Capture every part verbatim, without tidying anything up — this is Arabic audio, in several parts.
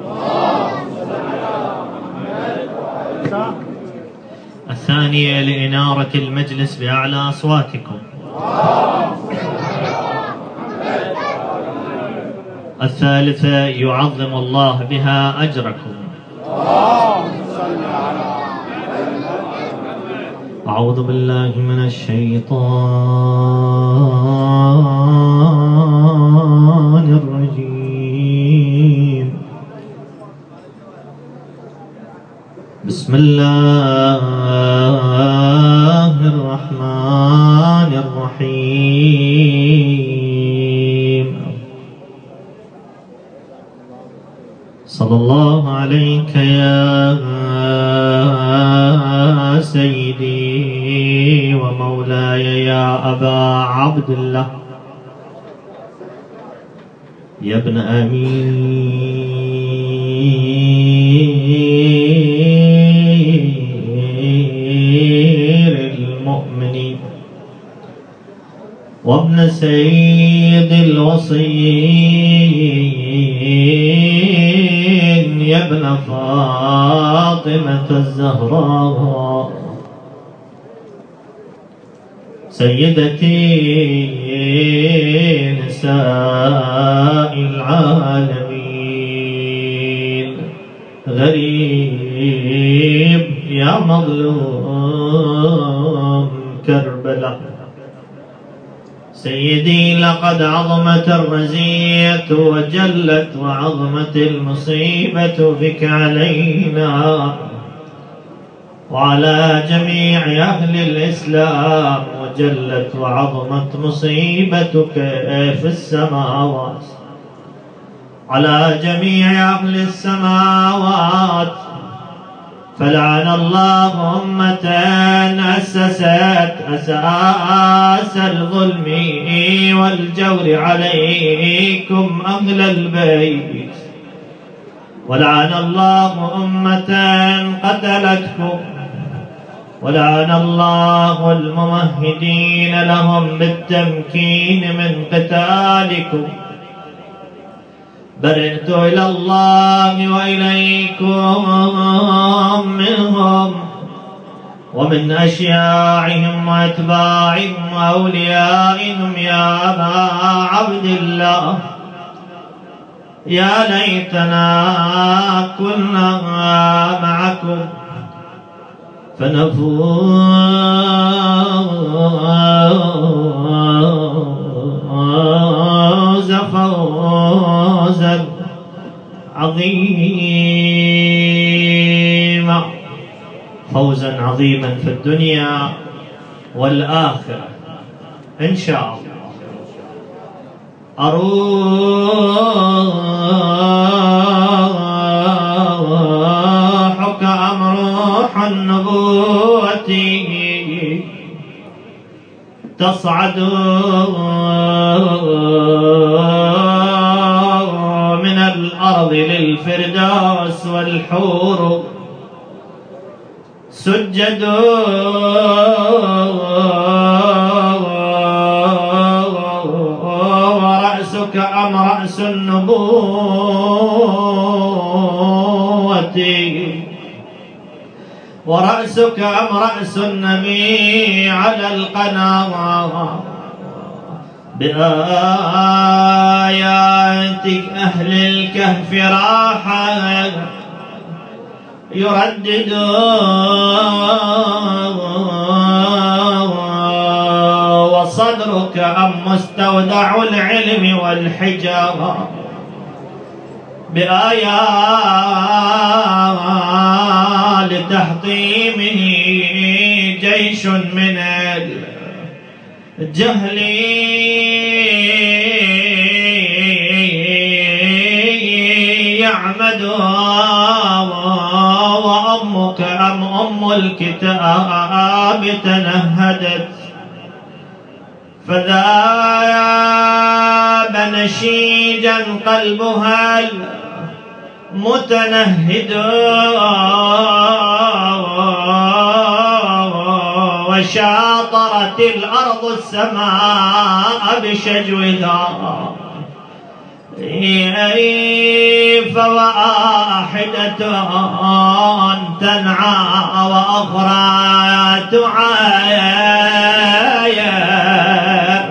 الثانية لإنارة المجلس بأعلى أصواتكم. الثالثة يعظم الله بها أجركم. أعوذ بالله من الشيطان الرجيم. بسم الله الرحمن الرحيم. صلى الله عليك يا سيدي ومولاي يا أبا عبد الله يا ابن أمير المؤمنين وابن سيد الوصيين يا ابن فاطمة الزهراء سيدتي نساء العالمين. غريب يا مظلوم كربلاء. سيدي لقد عظمت الرزية وجلت وعظمت المصيبة بك علينا وعلى جميع أهل الإسلام، وجلت وعظمت مصيبتك في السماوات على جميع أهل السماوات. فلعن الله أمة أسست أساس الظلم والجور عليكم أهل البيت، ولعن الله أمة قتلتكم، ولعن الله الممهدين لهم بالتمكين من قتالكم. برئت إلى الله وإليكم منهم ومن أشياعهم وأتباعهم وأوليائهم يا أبا عبد الله. يا ليتنا كنا معكم فنفوز فوزا عظيما، فوزا عظيما في الدنيا والآخرة إن شاء الله. أروحك أم روح النبوة تصعد من الأرض للفردوس والحور سجد ورأسك أم رأس النبوة ورأسك أم رأس النبي على القناة بآيات أهل الكهف راحة يردد وصدرك أم مستودع العلم والحجارة بآيات تحطيمه جيش من الجهل يعمد وأمك أم أم الكتاب تنهدت فذاب نشيجا قلبها المتنهد وشاطرت الأرض السماء بشجوها فواحدة تنعى وأخرى تعاير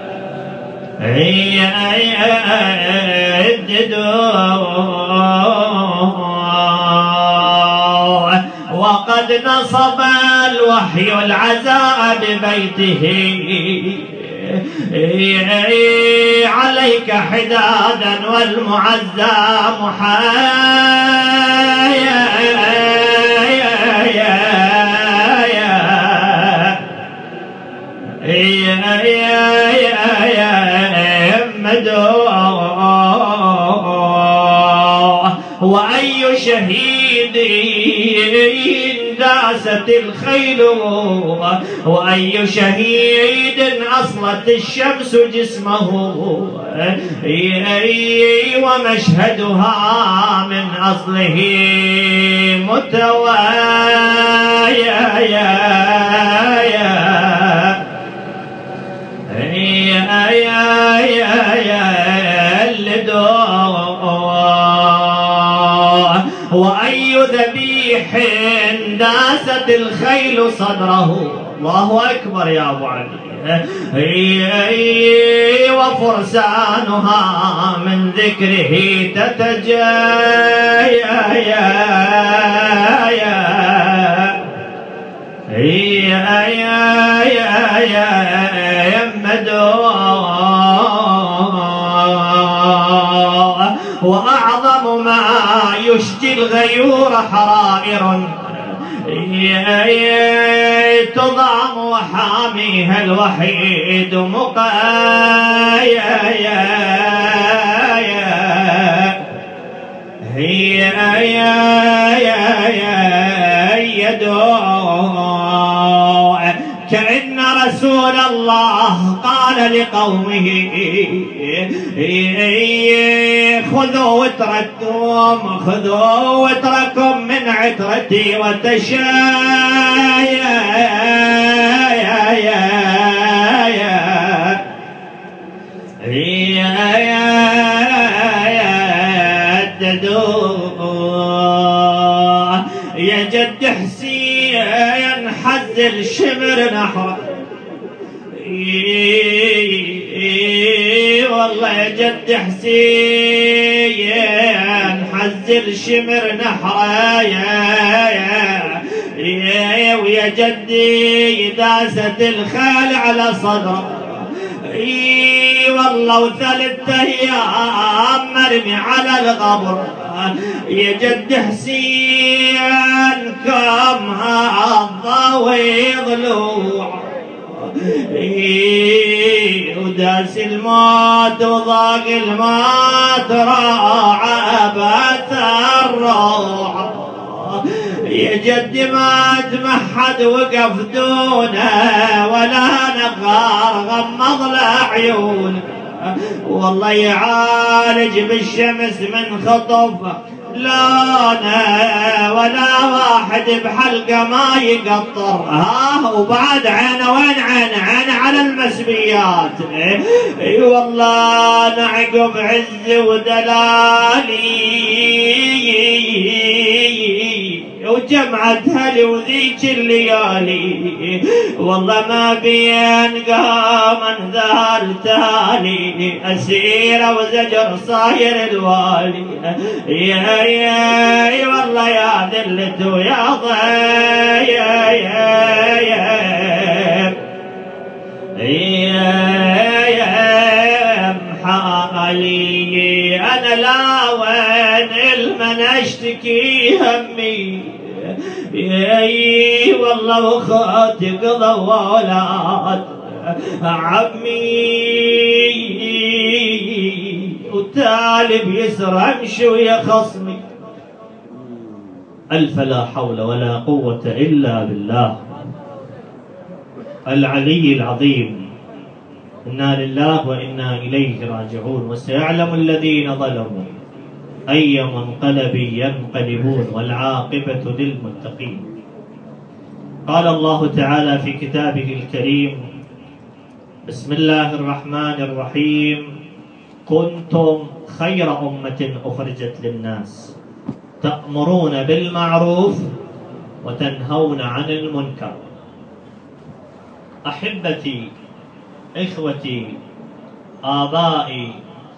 وقد نصب الوحي العزاء ببيته عليك حدادا والمعزى محايا وأي شهيد داست الخيل وأي شهيد أصلت الشمس جسمه ومشهدها من أصله متوايا وأي ذبيح داست الخيل صدره. الله أكبر يا أبو علي. وفرسانها من ذكره تتجايا وأعظم ما يشجي الغيور حرائر تضام وحاميها الوحيد مقايا هي كأن رسول الله قال لقومه خذوا وتركم خذوا وتركم من عترتي وتشايا يا جد حسين حزل شمر نحره والله يا جد حسين حزل شمر نحره ويا جدي داست الخال على صدره والله وثلاث ايام مرمي على القبر يا جد حسين كم هالضوي ضلوع وداس الموت وضاق الموت راعى بات الروح يا جد ما تمحد وقف دونه ولا نقار غمض له عيونه والله يعالج بالشمس من خطف لونه ولا واحد بحلقه ما يقطر. ها وبعد عينه وين عينه؟ عينه على المسبيات. اي والله نعقب عز ودلالي وجمعتها لي وذيك الليالي والله ما بين قام ذال تالي اسيره وزجر صاير الوالي يا يا والله يا ذلته يا ضي يا يا يا محالي انا لا وين المن اشتكي همي اي والله وخاتي قضى اولاد عمي وتالي بيسر امشي ويا خصمي الف لا حول ولا قوه الا بالله العلي العظيم. انا لله وانا اليه راجعون. وسيعلم الذين ظلموا أي منقلب ينقلبون والعاقبة للمتقين. قال الله تعالى في كتابه الكريم: بسم الله الرحمن الرحيم: كنتم خير أمة أخرجت للناس تأمرون بالمعروف وتنهون عن المنكر. أحبتي، إخوتي، آبائي،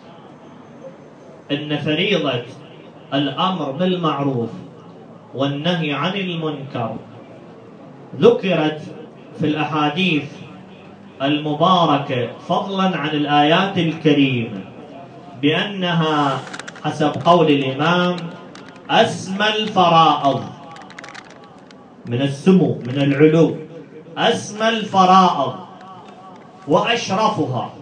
إن فريضة الأمر بالمعروف والنهي عن المنكر ذكرت في الأحاديث المباركة فضلا عن الآيات الكريمة بأنها حسب قول الإمام أسمى الفرائض، من السمو من العلو، أسمى الفرائض وأشرفها.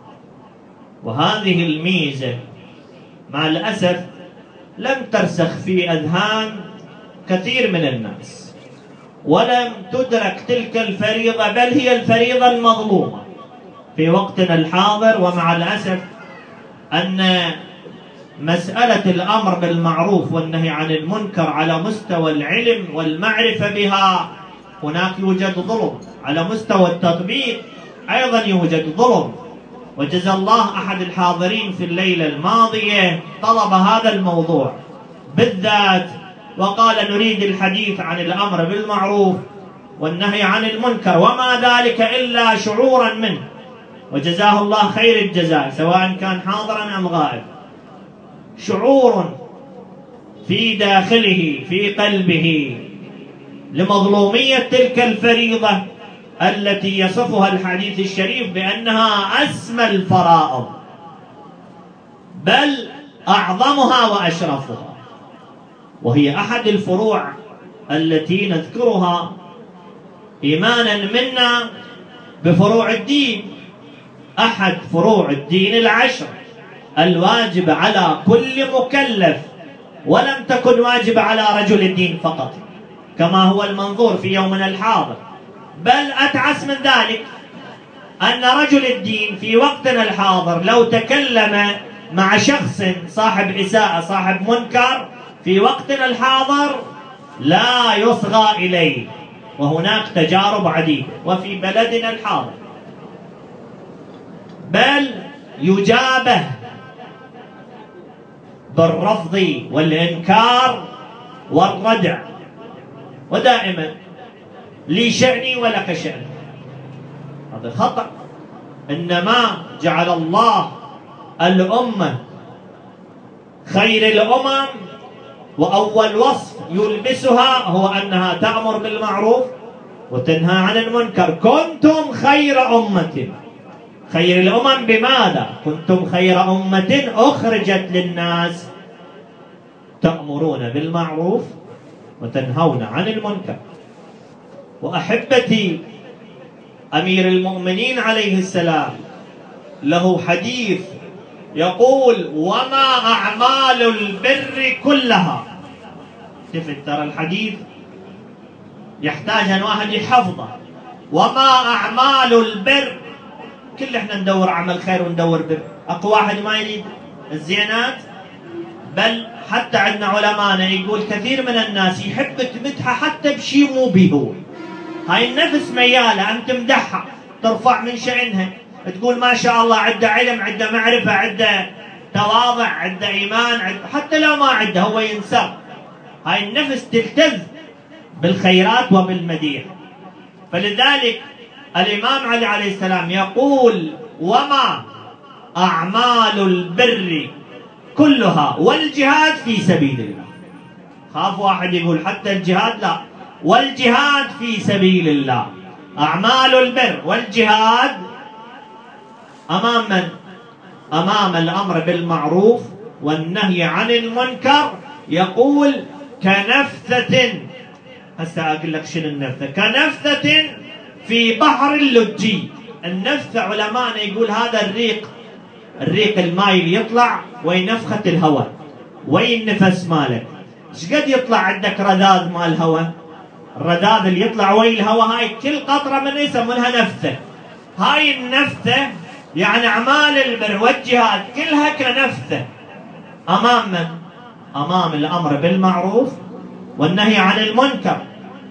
وهذه الميزة مع الأسف لم ترسخ في أذهان كثير من الناس، ولم تدرك تلك الفريضة، بل هي الفريضة المظلومة في وقتنا الحاضر. ومع الأسف أن مسألة الأمر بالمعروف والنهي عن المنكر على مستوى العلم والمعرفة بها هناك يوجد ظلم، على مستوى التطبيق أيضا يوجد ظلم. وجزا الله أحد الحاضرين في الليلة الماضية طلب هذا الموضوع بالذات، وقال نريد الحديث عن الأمر بالمعروف والنهي عن المنكر، وما ذلك إلا شعورا منه، وجزاه الله خير الجزاء سواء كان حاضرا أم غائب. شعور في داخله في قلبه لمظلومية تلك الفريضة التي يصفها الحديث الشريف بأنها أسمى الفرائض، بل أعظمها وأشرفها، وهي أحد الفروع التي نذكرها إيمانا منا بفروع الدين. أحد فروع الدين العشر الواجب على كل مكلف، ولم تكن واجب على رجل الدين فقط كما هو المنظور في يومنا الحاضر، بل أتعس من ذلك أن رجل الدين في وقتنا الحاضر لو تكلم مع شخص صاحب إساءة صاحب منكر في وقتنا الحاضر لا يصغى إليه، وهناك تجارب عديدة وفي بلدنا الحاضر، بل يجابه بالرفض والإنكار والردع، ودائما لي شأني ولك شأن. هذا خطأ. إنما جعل الله الأمة خير الأمم، وأول وصف يلبسها هو أنها تأمر بالمعروف وتنهى عن المنكر. كنتم خير أمة. خير الأمم بماذا؟ كنتم خير أمة أخرجت للناس تأمرون بالمعروف وتنهون عن المنكر. وأحبتي، أمير المؤمنين عليه السلام له حديث يقول: وما أعمال البر كلها. تفت ترى الحديث يحتاج أن واحد يحفظه. وما أعمال البر، كل احنا ندور عمل خير وندور بر. اكو واحد ما يريد الزينات؟ بل حتى عندنا علماءنا يقول كثير من الناس يحب تمدحها حتى بشيء مو به هو. هاي النفس مياله ان تمدحها، ترفع من شأنها، تقول ما شاء الله عنده علم، عنده معرفه، عنده تواضع، عنده ايمان، عنده حتى لو ما عنده هو ينسر. هاي النفس تلتذ بالخيرات وبالمديح. فلذلك الإمام علي عليه السلام يقول: وما أعمال البر كلها، والجهاد في سبيل الله. خاف واحد يقول حتى الجهاد، لا، والجهاد في سبيل الله. أعمال البر والجهاد أمام من؟ أمام الأمر بالمعروف والنهي عن المنكر. يقول كنفثة، هسه أقول لك شنو النفثة. كنفثة في بحر اللجي. النفثة علماءنا يقول هذا الريق، الريق الماي اللي يطلع وينفخة الهواء، وين النفس مالك؟ ايش قد يطلع عندك رذاذ مال الهواء؟ الرذاذ اللي يطلع وين الهواء، هاي كل قطرة من يسمونها نفثة. هاي النفثة يعني أعمال البر والجهاد كلها كنفثة أمام من؟ أمام الأمر بالمعروف والنهي عن المنكر.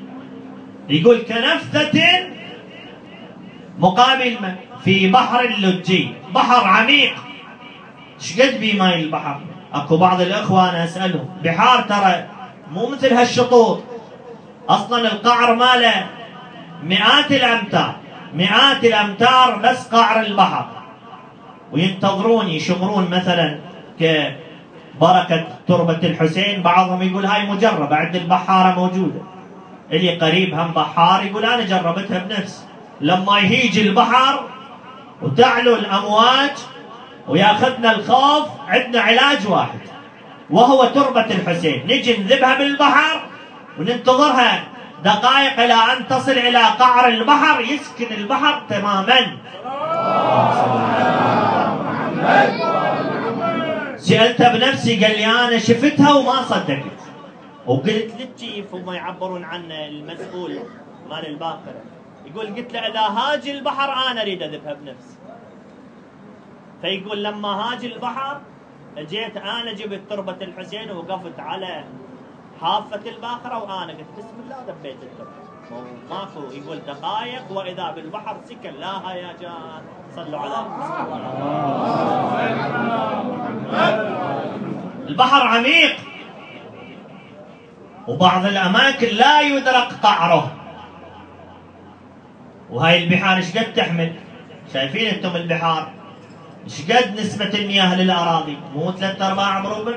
يقول كنفثة مقابل من؟ في بحر اللجي، بحر عميق شقد بي ماي البحر؟ اكو بعض الاخوه انا اسالهم بحار ترى مو مثل هالشطوط، اصلا القعر ماله مئات الامتار، مئات الامتار بس قعر البحر، وينتظرون يشمرون مثلا كبركه تربه الحسين. بعضهم يقول هاي مجربه عند البحاره موجوده، اللي قريب هم بحار يقول انا جربتها بنفسي. لما يهيج البحر وتعلو الامواج وياخذنا الخوف، عندنا علاج واحد وهو تربة الحسين، نجي نذبها بالبحر وننتظرها دقائق إلى أن تصل إلى قعر البحر، يسكن البحر تماما. سألته بنفسي قال لي أنا شفتها وما صدقت، وقلت للجيف هم يعبرون عن المسؤول مال الباقرة، يقول قلت له إذا هاج البحر أنا أريد أذبها بنفسي. فيقول لما هاج البحر جيت انا جبت تربه الحسين ووقفت على حافه الباخره، وانا قلت بسم الله ذبيت التربه. ماكو يقول دقائق واذا بالبحر سكن. لا هيجان. صلوا على البحر عميق، وبعض الاماكن لا يدرك قعره. وهاي البحار ايش قد تحمل؟ شايفين انتم البحار ايش قد نسبة المياه للأراضي؟ مو ثلاثة أرباع مربع؟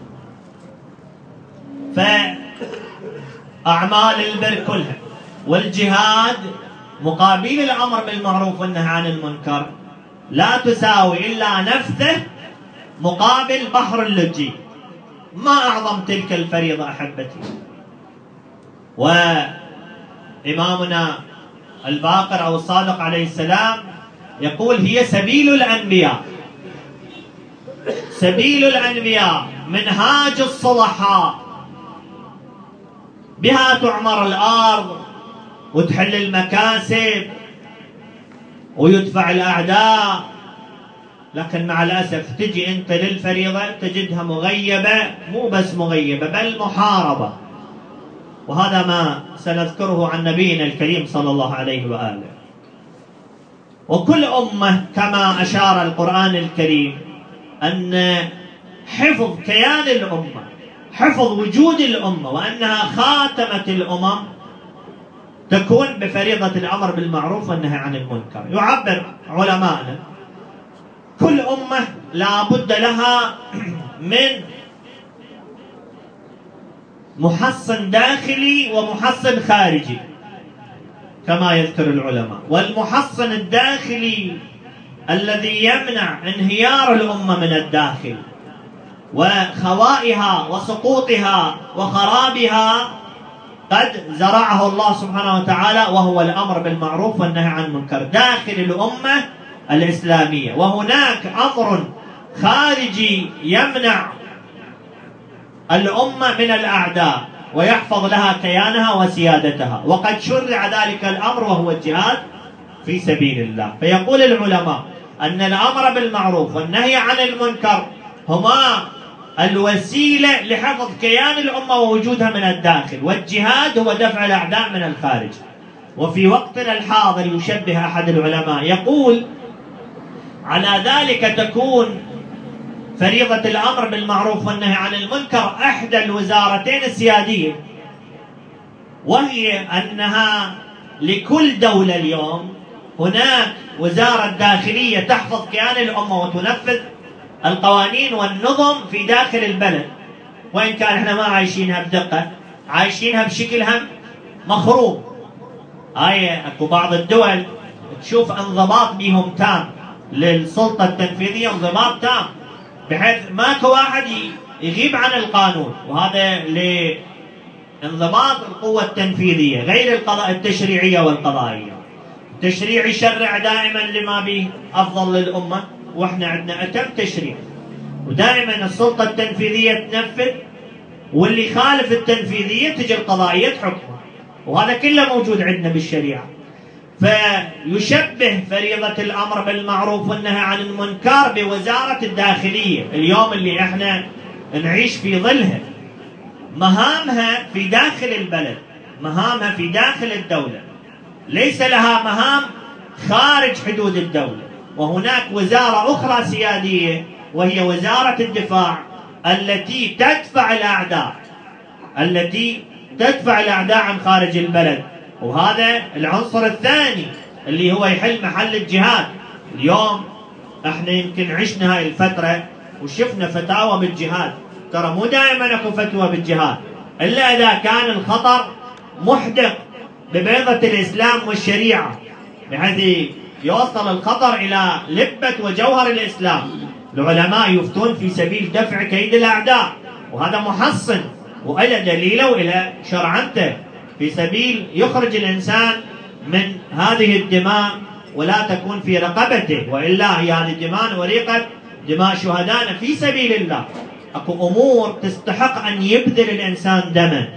فأعمال البر كلها والجهاد مقابل الأمر بالمعروف والنهي عن المنكر لا تساوي إلا نفثه مقابل بحر اللجي. ما أعظم تلك الفريضة أحبتي. وإمامنا الباقر أو الصادق عليه السلام يقول هي سبيل الأنبياء، سبيل الأنبياء منهاج الصلحاء، بها تعمر الأرض وتحل المكاسب ويدفع الأعداء. لكن مع الأسف تجي أنت للفريضة تجدها مغيبة، مو بس مغيبة بل محاربة. وهذا ما سنذكره عن نبينا الكريم صلى الله عليه وآله. وكل أمة كما أشار القرآن الكريم أن حفظ كيان الأمة، حفظ وجود الأمة، وأنها خاتمة الأمم تكون بفريضة الأمر بالمعروف والنهي عن المنكر. يعبر علماءنا كل أمة لا بد لها من محصن داخلي ومحصن خارجي كما يذكر العلماء. والمحصن الداخلي الذي يمنع انهيار الأمة من الداخل وخوائها وسقوطها وخرابها قد زرعه الله سبحانه وتعالى، وهو الأمر بالمعروف والنهي عن المنكر داخل الأمة الإسلامية. وهناك أمر خارجي يمنع الأمة من الأعداء ويحفظ لها كيانها وسيادتها، وقد شرع ذلك الأمر وهو الجهاد في سبيل الله. فيقول العلماء أن الأمر بالمعروف والنهي عن المنكر هما الوسيلة لحفظ كيان الأمة ووجودها من الداخل، والجهاد هو دفع الأعداء من الخارج. وفي وقتنا الحاضر يشبه أحد العلماء يقول على ذلك تكون فريضة الأمر بالمعروف والنهي عن المنكر إحدى الوزارتين السيادية، وهي أنها لكل دولة اليوم هناك وزارة داخلية تحفظ كيان الأمة وتنفذ القوانين والنظم في داخل البلد، وإن كان احنا ما عايشينها بدقة، عايشينها بشكل هم مخروب. هاي اكو بعض الدول تشوف انضباط بهم تام للسلطة التنفيذية، انضباط تام بحيث ماكو واحد يغيب عن القانون، وهذا لانضباط القوة التنفيذية غير القضاء التشريعية والقضائية. التشريع يشرع دائما لما به أفضل للأمة، واحنا عندنا أتم تشريع، ودائما السلطة التنفيذية تنفذ، واللي خالف التنفيذية تجي القضائية تحكمه، وهذا كله موجود عندنا بالشريعة. فيشبه فريضة الأمر بالمعروف والنهي عن المنكر بوزارة الداخلية اليوم اللي احنا نعيش في ظلها. مهامها في داخل البلد، مهامها في داخل الدولة، ليس لها مهام خارج حدود الدولة. وهناك وزارة أخرى سيادية وهي وزارة الدفاع التي تدفع الأعداء التي تدفع الأعداء عن خارج البلد. وهذا العنصر الثاني اللي هو يحل محل الجهاد. اليوم احنا يمكن عشنا هاي الفترة وشفنا فتاوى بالجهاد، ترى مو دائما اكو فتوى بالجهاد الا اذا كان الخطر محدق ببيضة الاسلام والشريعة، بحيث يوصل الخطر الى لبة وجوهر الاسلام. العلماء يفتون في سبيل دفع كيد الاعداء، وهذا محصن والى دليله والى شرعنته، في سبيل يخرج الانسان من هذه الدماء ولا تكون في رقبته، والا هي هذه الدماء وريقة دماء شهدائنا في سبيل الله. اكو امور تستحق ان يبذل الانسان دما،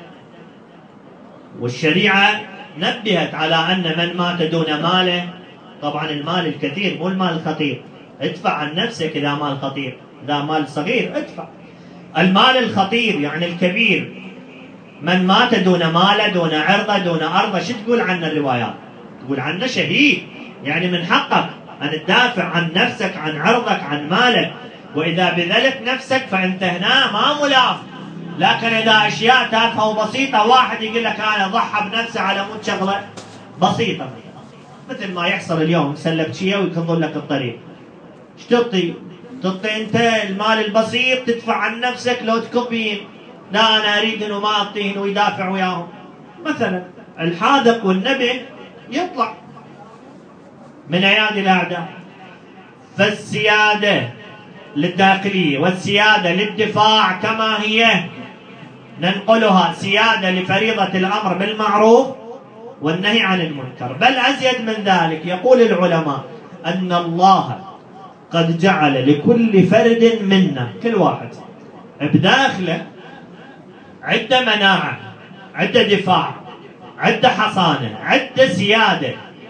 والشريعه نبهت على ان من مات دون ماله، طبعا المال الكثير مو المال الخطير، ادفع عن نفسك اذا مال خطير، اذا مال صغير ادفع. المال الخطير يعني الكبير، من مات دون ماله دون عرضه دون ارضه، شو تقول عن الروايات؟ تقول عنه شهيد، يعني من حقك ان تدافع عن نفسك عن عرضك عن مالك، واذا بذلت نفسك فانت هنا ما ملاف. لكن اذا اشياء تافهه وبسيطه، واحد يقول لك انا ضحى بنفسه على مود شغله بسيطه، مثل ما يحصل اليوم سلب شيء ويكضون لك الطريق. ايش تعطي؟ تعطي انت المال البسيط تدفع عن نفسك لو تكبين، لا انا اريد انه ما اعطيهن ويدافع وياهم. مثلا الحاذق والنبي يطلع من ايادي الاعداء. فالسياده للداخليه والسياده للدفاع كما هي ننقلها سياده لفريضه الامر بالمعروف والنهي عن المنكر. بل ازيد من ذلك، يقول العلماء ان الله قد جعل لكل فرد منا، كل واحد بداخله عده مناعه، عده دفاع، عده حصانه، عده سياده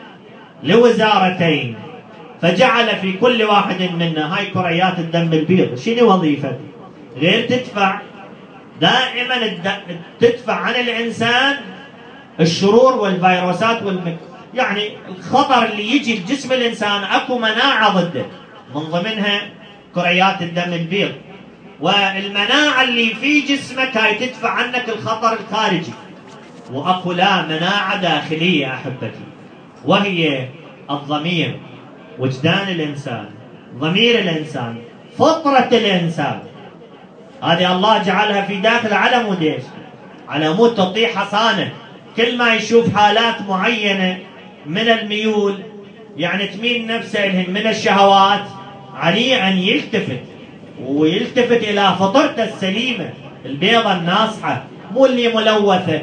لوزارتين، فجعل في كل واحد منا هاي كريات الدم البيض. شنو وظيفتها؟ غير تدفع دائما تدفع عن الانسان الشرور والفيروسات والمك... يعني الخطر اللي يجي لجسم الانسان اكو مناعه ضده، من ضمنها كريات الدم البيض. والمناعه اللي في جسمك هاي تدفع عنك الخطر الخارجي. واكو لا مناعه داخليه احبتي، وهي الضمير، وجدان الانسان، ضمير الانسان، فطره الانسان. هذه الله جعلها في داخل على مود ايش؟ على مود تعطيه حصانه. كل ما يشوف حالات معينه من الميول، يعني تميل نفسه لهن من الشهوات، عليه ان يلتفت ويلتفت الى فطرته السليمه البيضه الناصحه، مو اللي ملوثه،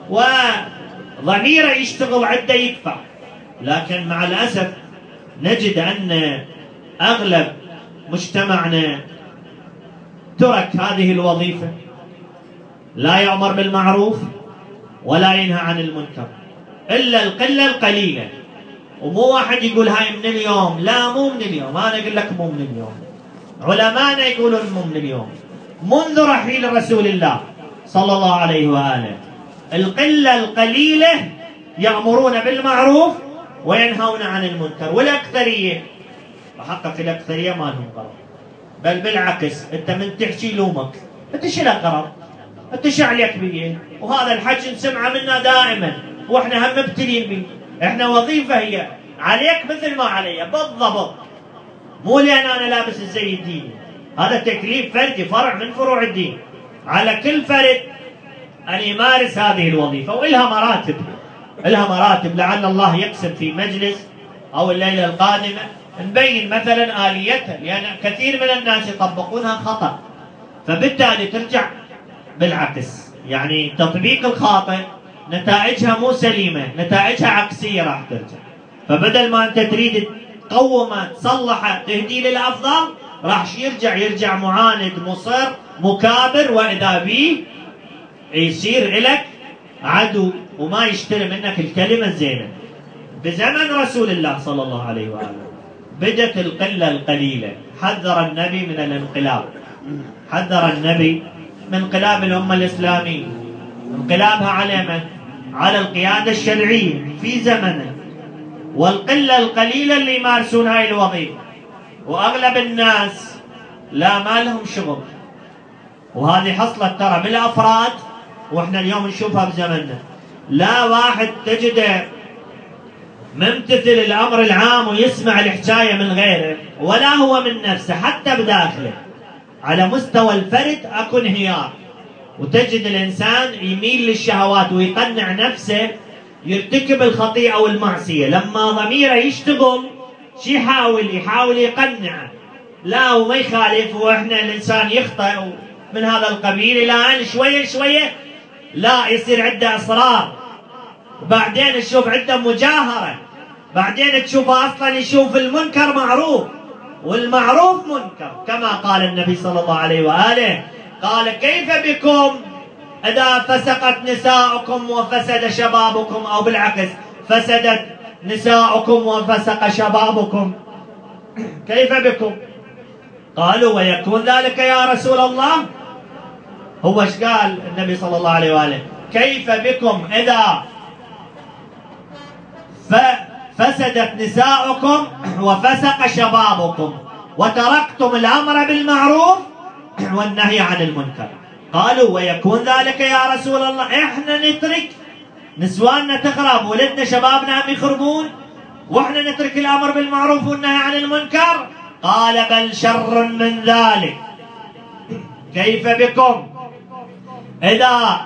وضميره يشتغل عنده يدفع. لكن مع الاسف نجد ان اغلب مجتمعنا ترك هذه الوظيفه، لا يأمر بالمعروف ولا ينهى عن المنكر الا القله القليله. ومو واحد يقول هاي من اليوم، لا مو من اليوم، انا اقول لك مو من اليوم، علماءنا يقولون مو من اليوم، منذ رحيل رسول الله صلى الله عليه واله. القله القليله يأمرون بالمعروف وينهون عن المنكر، والاكثريه وحقق الاكثريه ما لهم غرض، بل بالعكس انت من تحكي لومك، انت شو لك غرض؟ انت شو عليك بيه؟ وهذا الحكي نسمعه منا دائما، واحنا هم مبتلين به. احنا وظيفه هي عليك مثل ما علي بالضبط، مو لان انا لابس الزي الديني، هذا تكليف فردي فرع من فروع الدين، على كل فرد ان يمارس هذه الوظيفه، والها مراتب، لها مراتب. لعل الله يقسم في مجلس او الليله القادمه نبين مثلا اليتها، لان كثير من الناس يطبقونها خطا، فبالتالي ترجع بالعكس، يعني تطبيق الخاطئ نتائجها مو سليمه، نتائجها عكسيه راح ترجع. فبدل ما انت تريد تقومه تصلحه تهدي للافضل، راح يرجع يرجع معاند مصر مكابر، واذا بيه يصير لك عدو وما يشتري منك الكلمه الزينه. بزمن رسول الله صلى الله عليه واله بدت القله القليله، حذر النبي من الانقلاب، حذر النبي من انقلاب الامه الاسلاميه، انقلابها على من؟ على القياده الشرعيه في زمنه، والقله القليله اللي يمارسون هاي الوظيفه. واغلب الناس لا ما لهم شغل. وهذه حصلت ترى بالأفراد، وإحنا اليوم نشوفها بزمننا. لا واحد تجده ممتثل الأمر العام ويسمع الحكاية من غيره، ولا هو من نفسه حتى بداخله. على مستوى الفرد أكو انهيار، وتجد الإنسان يميل للشهوات ويقنع نفسه يرتكب الخطيئة والمعصية. لما ضميره يشتغل شي يحاول يحاول يقنعه لا وما يخالف، وإحنا الإنسان يخطئ من هذا القبيل، إلى أن شوية شوية لا يصير عنده إصرار، وبعدين تشوف عنده مجاهرة، بعدين تشوفه أصلا يشوف المنكر معروف والمعروف منكر، كما قال النبي صلى الله عليه وآله، قال كيف بكم إذا فسقت نساؤكم وفسد شبابكم، أو بالعكس فسدت نساؤكم وفسق شبابكم، كيف بكم؟ قالوا ويكون ذلك يا رسول الله. هو ايش قال النبي صلى الله عليه وآله؟ كيف بكم إذا فسدت نساؤكم وفسق شبابكم وتركتم الأمر بالمعروف والنهي عن المنكر. قالوا ويكون ذلك يا رسول الله، احنا نترك نسواننا تخرب، ولدنا شبابنا هم يخربون، واحنا نترك الأمر بالمعروف والنهي عن المنكر؟ قال بل شر من ذلك. كيف بكم إذا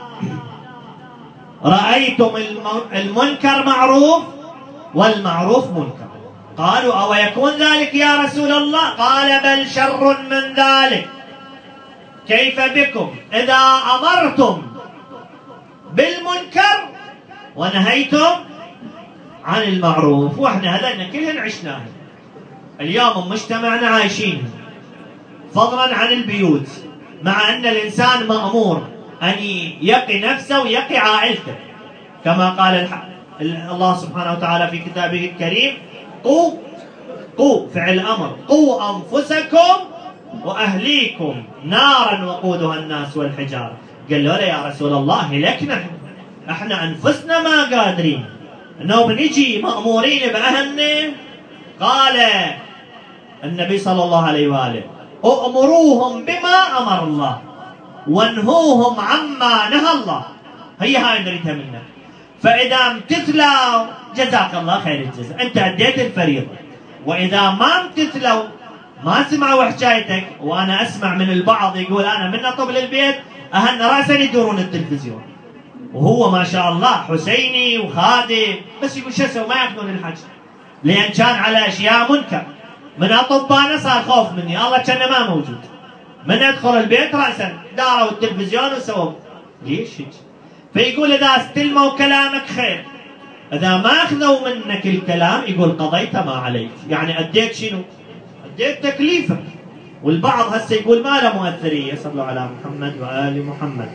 رأيتم المنكر معروف والمعروف منكر؟ قالوا أو يكون ذلك يا رسول الله؟ قال بل شر من ذلك. كيف بكم إذا أمرتم بالمنكر ونهيتم عن المعروف؟ وإحنا هذا كلهن عشناه اليوم مجتمعنا عايشين، فضلا عن البيوت، مع أن الإنسان مأمور أن يقي نفسه ويقي عائلته، كما قال الله سبحانه وتعالى في كتابه الكريم قوا قوا فعل أمر، قوا أنفسكم وأهليكم نارا وقودها الناس والحجارة. قال له يا رسول الله هلكنا، احنا أنفسنا ما قادرين، أنه بنجي مأمورين بأهلنا. قال النبي صلى الله عليه وآله أمروهم بما أمر الله وانهوهم عما نهى الله. هي هاي نريدها منك، فإذا امتثلوا جزاك الله خير الجزاء، أنت أديت الفريضة. وإذا ما امتثلوا ما سمعوا حكايتك، وأنا أسمع من البعض يقول أنا من أطب للبيت أهل رأسا يدورون التلفزيون، وهو ما شاء الله حسيني وخادم، بس يقول شو اسوي ما ياخذون الحج، لأن كان على أشياء منكر. من أطبانا صار خوف مني، الله كان ما موجود، من أدخل البيت رأسا داروا التلفزيون وسووا. ليش هيك؟ فيقول إذا استلموا كلامك خير، إذا ما أخذوا منك الكلام يقول قضيت ما عليك، يعني أديت شنو؟ أديت تكليفك. والبعض هسه يقول ما له مؤثرية. صلوا على محمد وآل محمد.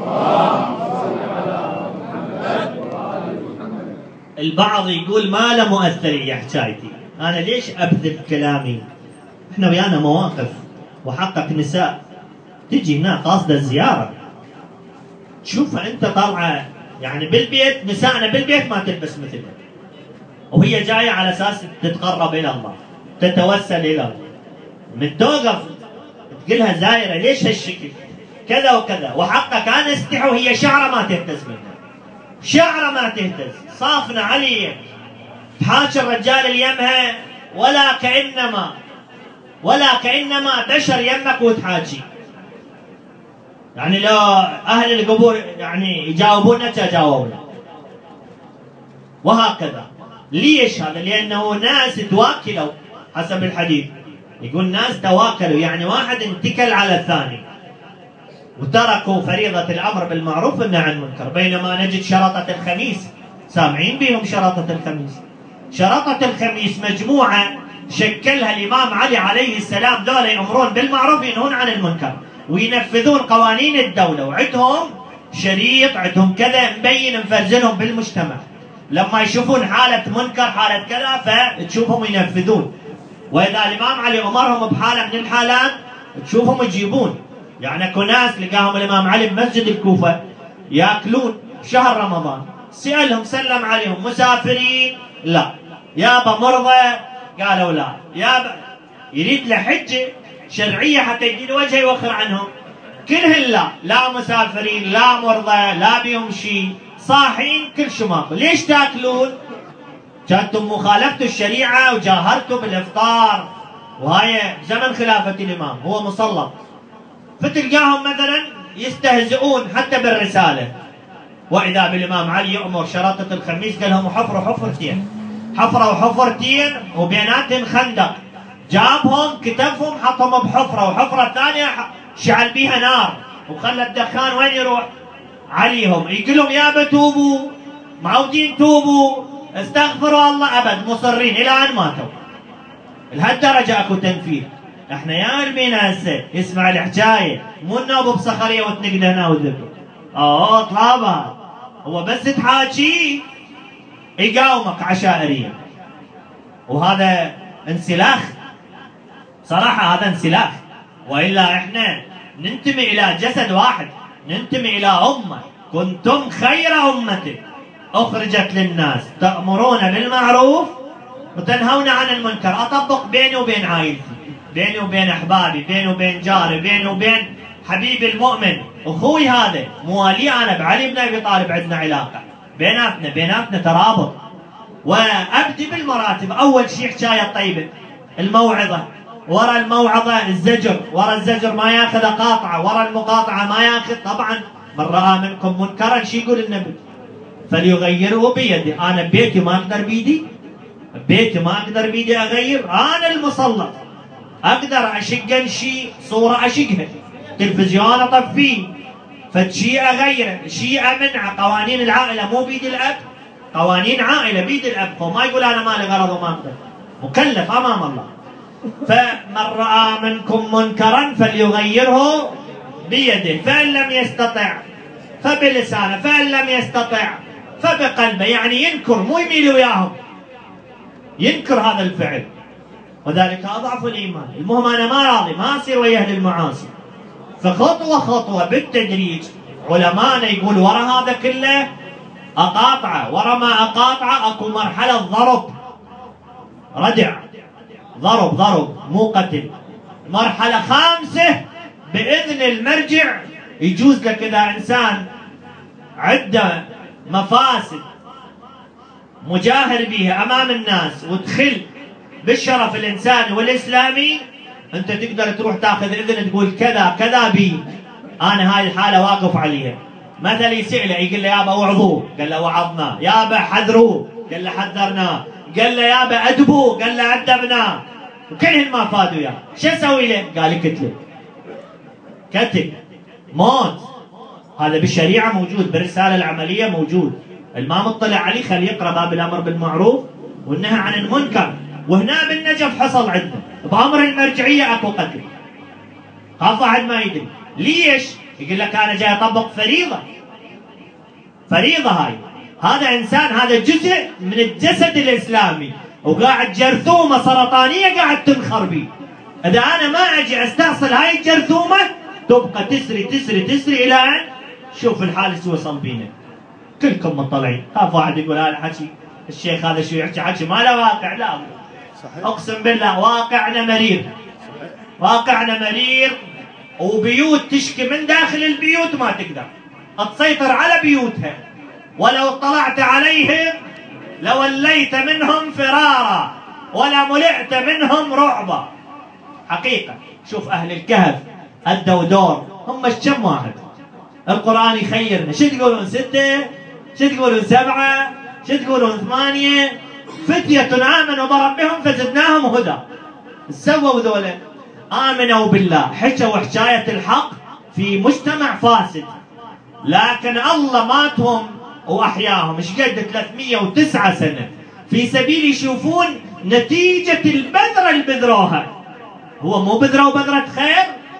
البعض يقول ما له مؤثرية حكايتي، أنا ليش أبذل كلامي؟ إحنا ويانا مواقف، وحقك نساء تجي هنا قاصدة الزيارة، تشوفها أنت طالعة يعني بالبيت، نسائنا بالبيت ما تلبس مثلها، وهي جاية على أساس تتقرب إلى الله، تتوسل إلى الله. من توقف تقولها زايرة ليش هالشكل كذا وكذا، وحقك أنا استحي، وهي شعرة ما تهتز منها، شعرة ما تهتز، صافنة علي تحاكي الرجال اللي يمها ولا كأنما ولا كأنما بشر يمك وتحاكي. يعني لو أهل القبور يعني يجاوبونا تجاوبنا، وهكذا. ليش هذا؟ لأنه ناس تواكلوا حسب الحديث، يقول ناس تواكلوا، يعني واحد انتكل على الثاني وتركوا فريضة الأمر بالمعروف والنهي عن المنكر. بينما نجد شرطة الخميس سامعين بهم، شرطة الخميس شرطة الخميس مجموعة شكلها الإمام علي عليه السلام، دول يأمرون بالمعروف ينهون عن المنكر وينفذون قوانين الدولة، وعندهم شريط، عندهم كذا مبين مفرزنهم بالمجتمع، لما يشوفون حالة منكر حالة كذا فتشوفهم ينفذون. وإذا الإمام علي أمرهم بحالة من الحالات تشوفهم يجيبون. يعني اكو ناس لقاهم الإمام علي بمسجد الكوفة ياكلون شهر رمضان، سألهم سلم عليهم مسافرين؟ لا. يابا مرضى؟ قالوا لا. يابا يريد له حجة؟ شرعية حتى يجي وجهه يوخر عنهم؟ كلهن لا، لا مسافرين لا مرضى لا بيهم شيء، صاحين كل شو ماكو. ليش تاكلون؟ كانتم مخالفتوا الشريعة وجاهرتوا بالإفطار، وهاي زمن خلافة الإمام هو مسلط. فتلقاهم مثلا يستهزئون حتى بالرسالة، وإذا بالإمام علي يأمر شرطة الخميس قال لهم حفروا حفرتين، حفروا حفرتين وبيناتهم خندق، جابهم كتفهم حطهم بحفرة، وحفرة ثانية شعل بيها نار وخلى الدخان وين يروح؟ عليهم. يقول لهم يا بتوبوا، معودين توبوا، استغفروا الله، أبد مصرين إلى أن ماتوا. لهالدرجة أكو تنفيذ. احنا يا ربينا هسه يسمع الحكاية مو النوب بصخرية وتنقل هنا وذبه. اه طلابات هو بس تحاكي يقاومك عشائريا، وهذا انسلاخ صراحة، هذا انسلاخ. وإلا احنا ننتمي إلى جسد واحد، ننتمي إلى أمة. كنتم خير أمة أخرجت للناس تأمرون بالمعروف وتنهون عن المنكر. أطبق بيني وبين عائلتي، بيني وبين أحبابي، بيني وبين جاري، بيني وبين حبيبي المؤمن أخوي هذا موالي. أنا بعلي بن أبي طالب عندنا علاقة بيناتنا بيناتنا ترابط. وأبدي بالمراتب. أول شيء حكاية طيبة، الموعظة، ورا الموعظة الزجر، ورا الزجر ما ياخذ قاطعة، ورا المقاطعة ما ياخذ. طبعا من رأى منكم منكرا شي يقول النبي فليغيره بيده. أنا ببيتي ما أقدر بيدي، ببيتي ما أقدر بيدي أغير، أنا المسلط أقدر أشق شيء، صورة أشقها، تلفزيون أطفيه، فشي أغيره، شيء أمنعه. قوانين العائلة مو بيد الأب، قوانين عائلة بيد الأب، فما يقول أنا مالي غرض وما أقدر، مكلف أمام الله. فمن رأى منكم منكرا فليغيره بيده، فإن لم يستطع فبلسانه، فإن لم يستطع فبقلبه. يعني ينكر، مو يميل وياهم، ينكر هذا الفعل، وذلك أضعف الإيمان. المهم أنا ما راضي، ما أصير ويا أهل المعاصي. فخطوة خطوة بالتدريج علماءنا يقول ورا هذا كله أقاطعه، ورا ما أقاطعه أكو مرحلة ضرب، ردع، ضرب ضرب مو قتل. مرحلة خامسة بإذن المرجع يجوز لك إذا إنسان عنده مفاسد مجاهر بها أمام الناس وتخل بالشرف الإنساني والإسلامي، أنت تقدر تروح تاخذ إذن تقول كذا كذا بي، أنا هاي الحالة واقف عليها. مثل يسأله يقول له يابا وعظوه، قال له وعظناه، يابا حذروه، قال له حذرناه، قال له يابا أدبوه، قال له أدبناه، وكلهن ما فادوا ياه. شو أسوي له؟ قال كتله، كتل، موت. هذا بالشريعة موجود، بالرسالة العملية موجود. الما مطلع عليه خليه يقرأ باب الأمر بالمعروف والنهي عن المنكر. وهنا بالنجف حصل عندنا بأمر المرجعية أكو قتل، خاف واحد ما يدري. ليش؟ يقول لك أنا جاي أطبق فريضة، فريضة هاي. هذا إنسان، هذا جزء من الجسد الإسلامي، وقاعد جرثومة سرطانية قاعد تنخر بي. إذا أنا ما أجي أستأصل هاي الجرثومة تبقى تسري تسري تسري إلى أن شوف الحال شو وصل بينا. كلكم مطلعين. خاف واحد يقول هذا حكي الشيخ هذا شو يحكي حكي ما له واقع. لا صحيح. أقسم بالله واقعنا مرير، واقعنا مرير، وبيوت تشكي من داخل البيوت ما تقدر تسيطر على بيوتها، ولو اطلعت عليهم لوليت منهم فرارا ولا ملئت منهم رعبا. حقيقة شوف أهل الكهف أدوا دور، هم كم واحد؟ القرآن يخيرنا. شو تقولون ستة؟ شو تقولون سبعة؟ شو تقولون ثمانية؟ فتية آمنوا بربهم فزدناهم هدى. سووا ذولا؟ آمنوا بالله، حكوا حكاية الحق في مجتمع فاسد، لكن الله ماتهم وأحياهم. ايش قد؟ ثلاثمئة وتسعة سنة في سبيل يشوفون نتيجة البذرة اللي بذروها. هو مو بذرة وبذرة خير؟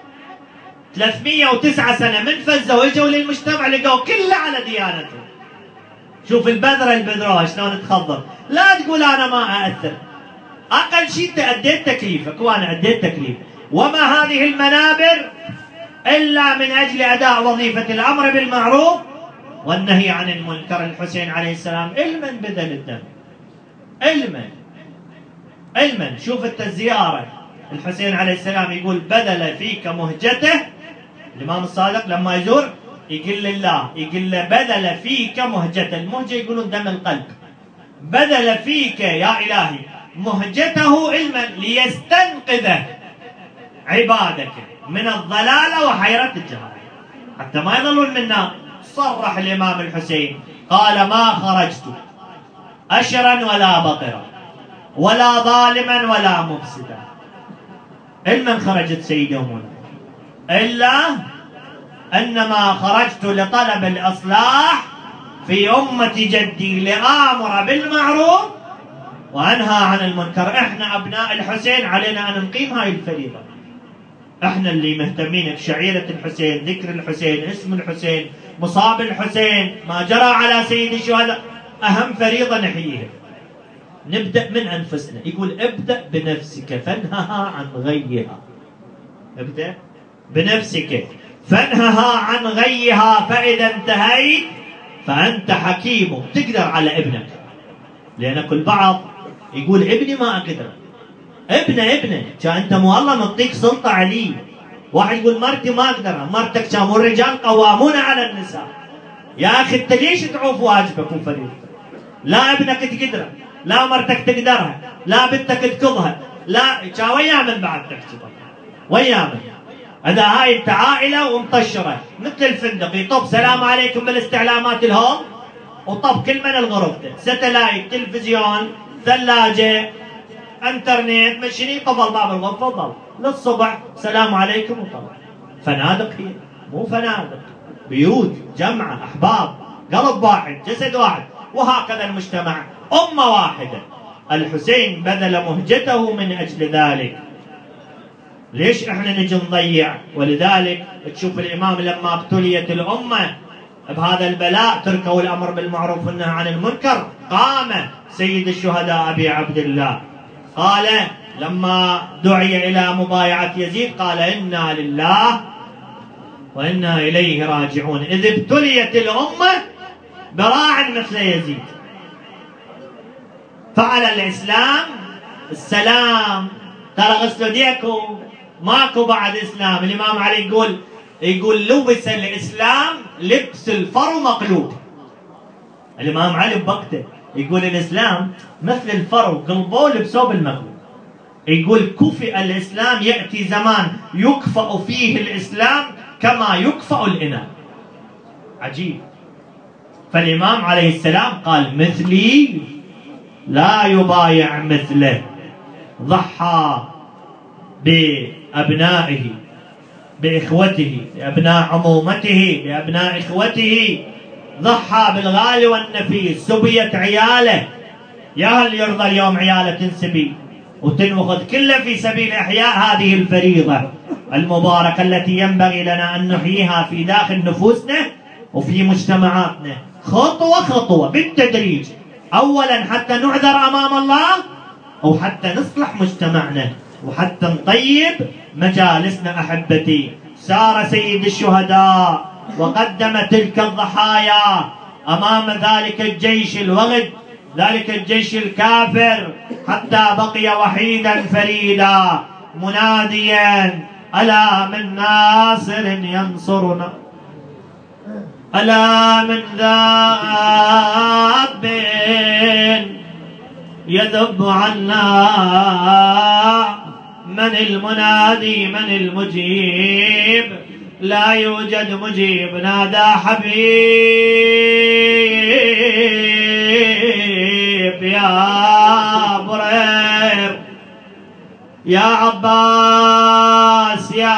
ثلاثمئة وتسعة سنة من فزوا اجوا للمجتمع لقوا كله على ديانته. شوف البذرة اللي بذروها شلون تخضر. لا تقول أنا ما أأثر، أقل شيء أنت أديت تكليفك، وأنا أديت تكليف. وما هذه المنابر إلا من أجل أداء وظيفة الأمر بالمعروف والنهي عن المنكر. الحسين عليه السلام علما بذل الدم، علما علما. شوف انت الزيارة الحسين عليه السلام يقول بذل فيك مهجته. الإمام الصادق لما يزور يقول لله، يقول له بذل فيك مهجته. المهجة يقولون دم القلب. بذل فيك يا إلهي مهجته علما ليستنقذه عبادك من الضلال وحيرة الجهل حتى ما يظلون منا. صرح الإمام الحسين قال ما خرجت أشرا ولا بطرا ولا ظالما ولا مفسدا. إلمن خرجت سيدهم إلا أنما خرجت لطلب الإصلاح في أمة جدي لآمر بالمعروف وأنهى عن المنكر. إحنا أبناء الحسين علينا أن نقيم هاي الفريضة. إحنا اللي مهتمين بشعيرة الحسين، ذكر الحسين، اسم الحسين، مصاب الحسين، ما جرى على سيد الشهداء، أهم فريضة نحييها. نبدأ من أنفسنا. يقول ابدأ بنفسك فانهها عن غيها. ابدأ بنفسك فانهها عن غيها فإذا انتهيت فأنت حكيم تقدر على ابنك. لأن كل بعض يقول ابني ما أقدر. ابنه ابنه كان أنت مو الله نعطيك سلطة عليه. واحد يقول مرتي ما أقدر، مرتك كانوا الرجال قوامون على النساء. يا أخي أنت ليش تعوف واجبك وفريضتك؟ لا ابنك تقدره، لا مرتك تقدرها، لا بنتك تكضها، لا كا ويا من بعد تحكي ويا من. هذا هاي انت عائله ومطشره مثل الفندق يطب سلام عليكم بالاستعلامات الهوم وطب كل من الغرفته، ستلايت، تلفزيون، ثلاجه، انترنت، مشيني طب باب الغرفه وضل للصبح سلام عليكم وطلع. فنادق هي مو فنادق، بيوت، جمعه، احباب، قلب واحد، جسد واحد، وهكذا المجتمع امه واحده. الحسين بذل مهجته من اجل ذلك. ليش احنا نجي نضيع؟ ولذلك تشوف الامام لما ابتليت الامه بهذا البلاء تركوا الامر بالمعروف والنهي عن المنكر، قام سيد الشهداء ابي عبد الله قال لما دعي الى مبايعه يزيد قال انا لله وانا اليه راجعون. اذ ابتليت الامه براع مثل يزيد فعلى الاسلام السلام. ترى غسلوا ديكم ماكو بعد اسلام. الامام علي يقول يقول لبس الاسلام لبس الفرو مقلوب. الامام علي بوقته يقول الاسلام مثل الفرو قلبوه لبسوه بالمقلوب. يقول كفئ الاسلام ياتي زمان يكفأ فيه الاسلام كما يكفأ الاناء. عجيب. فالامام عليه السلام قال مثلي لا يبايع مثله. ضحى بأبنائه بإخوته بأبناء عمومته بأبناء إخوته. ضحى بالغالي والنفيس. سبيت عياله. يا هل يرضى اليوم عياله تنسبي وتنوخذ كله في سبيل إحياء هذه الفريضة المباركة التي ينبغي لنا أن نحييها في داخل نفوسنا وفي مجتمعاتنا خطوة خطوة بالتدريج. أولا حتى نعذر أمام الله أو حتى نصلح مجتمعنا وحتى نطيب مجالسنا. أحبتي سار سيد الشهداء وقدم تلك الضحايا أمام ذلك الجيش الوغد، ذلك الجيش الكافر، حتى بقي وحيدا فريدا مناديا ألا من ناصر ينصرنا، ألا من ذاب يذب عنا، من المنادي من المجيب، لا يوجد مجيب. نادى حبيب يا برير يا عباس يا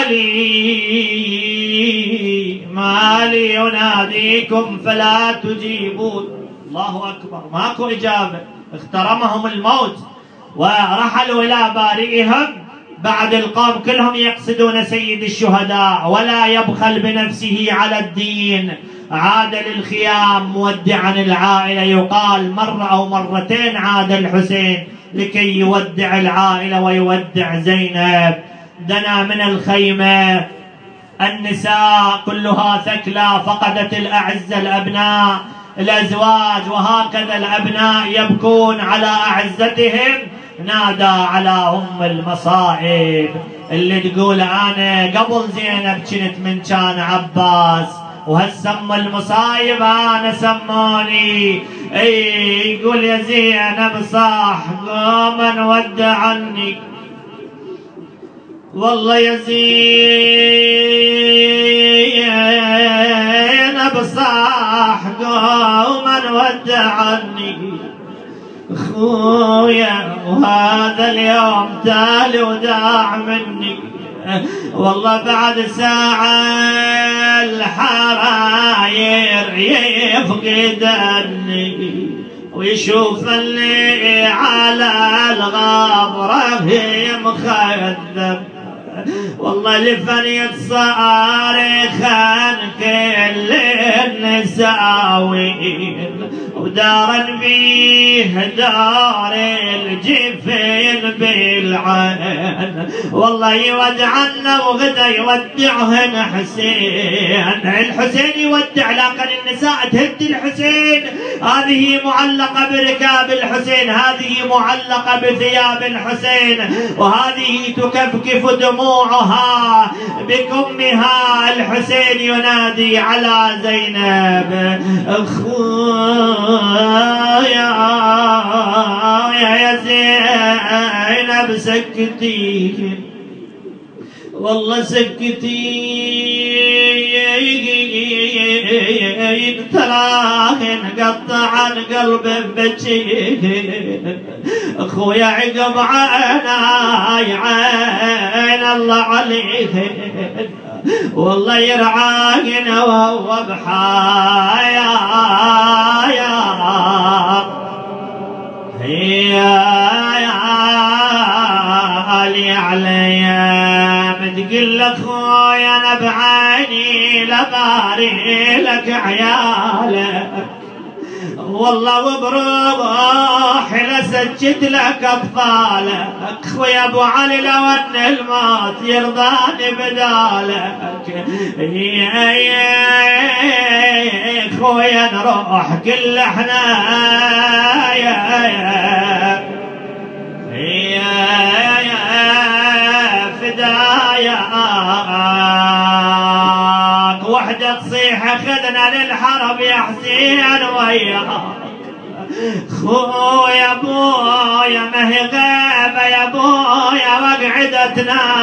علي، ما لي يناديكم فلا تجيبون. الله أكبر. ماكو إجابة. اخترمهم الموت ورحلوا إلى بارئهم. بعد القوم كلهم يقصدون سيد الشهداء ولا يبخل بنفسه على الدين. عاد للخيام مودعا العائلة. يقال مرة أو مرتين عاد الحسين لكي يودع العائلة ويودع زينب. دنا من الخيمة النساء كلها ثكلى، فقدت الأعزة الأبناء الأزواج، وهكذا الأبناء يبكون على أعزتهم نادى على أم المصائب اللي تقول أنا قبل زينب كنت من كان عباس، وهالسم المصايب أنا سموني. اي يقول يا زينب صاح قوم نودع عني، والله يا زينب صاح قوم نودع عني خويا، وهذا اليوم تالي وداع مني. والله بعد ساعة الحراير يفقدني، ويشوف اللي على الغابرة هي مخذب. والله لفنيت صارخا كل النساوين، ودارا بيه دار الجفين بالعين. والله يودعنا وغدا يودعهن حسين، الحسين يودع لكن النساء تهد الحسين. هذه معلقة بركاب الحسين، هذه معلقة بثياب الحسين، وهذه تكفكف دموعها بكمها. الحسين ينادي على زينب يا يا زينب سكتي، والله سكتي تراهن قطعا قلب بجين. اخويا عقب عيناي عين الله عليه، والله يرعانا وهو بحايا يا يا علي عليا بتقول اخويا انا بعيني لباري لك عيالك، والله وبروح لسجد لك اطفالك. خويا ابو علي لو ان الموت يرضاني بدالك، يا خويا نروح كل احنا يا يا يا فداياك. وحده تصيح اخذنا للحرب يا حسين وياك. خويا ابويا ما هي غيبه يا ابويا، وقعدت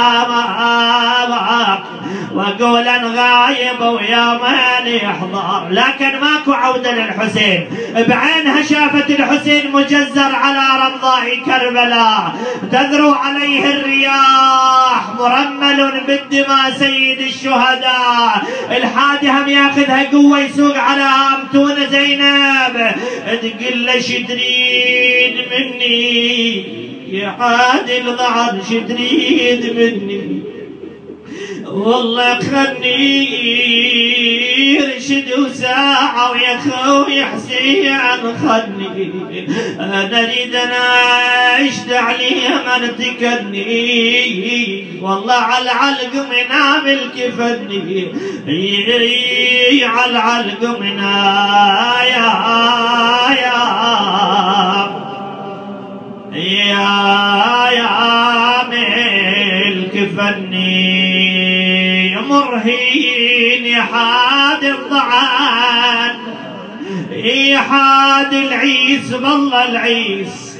نامك واقول ان غايب ويومين يحضر، لكن ماكو عوده للحسين. بعينها شافت الحسين مجزر على رمضاء كربلاء، تذرو عليه الرياح مرمل بالدماء سيد الشهداء. الحادي هم ياخذها قوه يسوق على امتون زينب، تقول له شتريد مني يا عادل ضعر شتريد مني، والله خلني يرشد وساعة ويا خوي حسين خلني. انا اريد انا اشتع لي من تكني، والله على العلق منام الكفني على العلق منا يا يا يا يا ملك فني. مرهين يحاد الضعان يحاد العيس بالله العيس،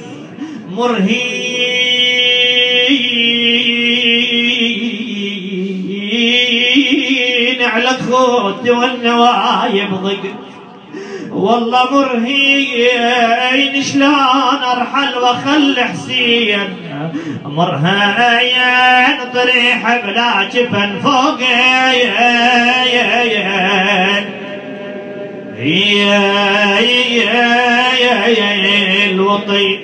مرهين على الخوت والنوايب ضقت. والله مرهين شلون ارحل واخل حسين، مرهين طريح بلا جفن فوق الوطي.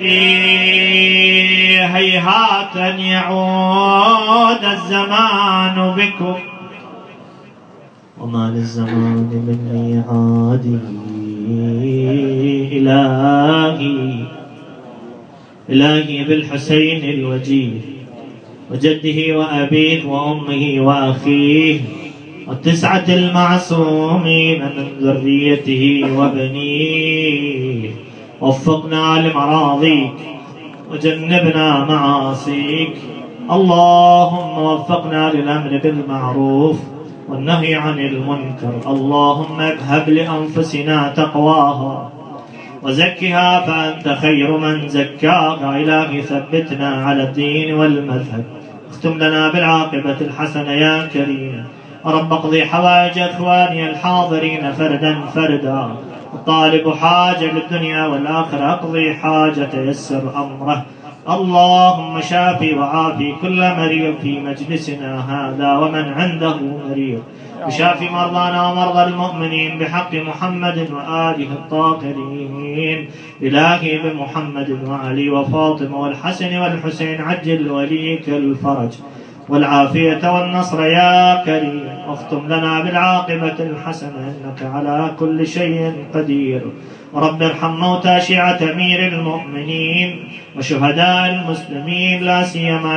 هيهات ان يعود الزمان بكم، وما للزمان من ميعاد. إلهي إلهي بالحسين الوجيه وجده وأبيه وأمه وأخيه والتسعة المعصومين من ذريته وبنيه، وفقنا لمراضيك وجنبنا معاصيك. اللهم وفقنا للأمر بالمعروف والنهي عن المنكر. اللهم اذهب لأنفسنا تقواها وزكها فأنت خير من زكاها. إلهي ثبتنا على الدين والمذهب، اختم لنا بالعاقبة الحسنة يا كريم. رب اقضي حوائج إخواني الحاضرين فردا فردا، الطالب حاجة للدنيا والآخرة اقضي حاجة يسر أمره. اللهم شافي وعافي كل مريض في مجلسنا هذا ومن عنده مريض، وشافي مرضانا ومرضى المؤمنين بحق محمد وآله الطاهرين. إلهي بمحمد وعلي وفاطمة والحسن والحسين عجل وليك الفرج والعافية والنصر يا كريم. واختم لنا بالعاقبة الحسنة إنك على كل شيء قدير. رب ارحم موتى شيعة أمير المؤمنين وشهداء المسلمين، لا سيما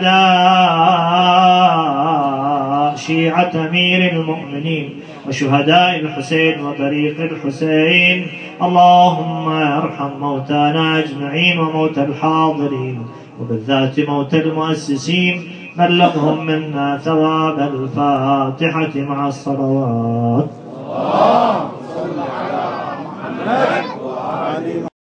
شهداء شيعة أمير المؤمنين وشهداء الحسين وطريق الحسين. اللهم ارحم موتانا أجمعين وموتى الحاضرين، وبالذات موتى المؤسسين، بلغهم منا ثواب الفاتحة مع الصلوات.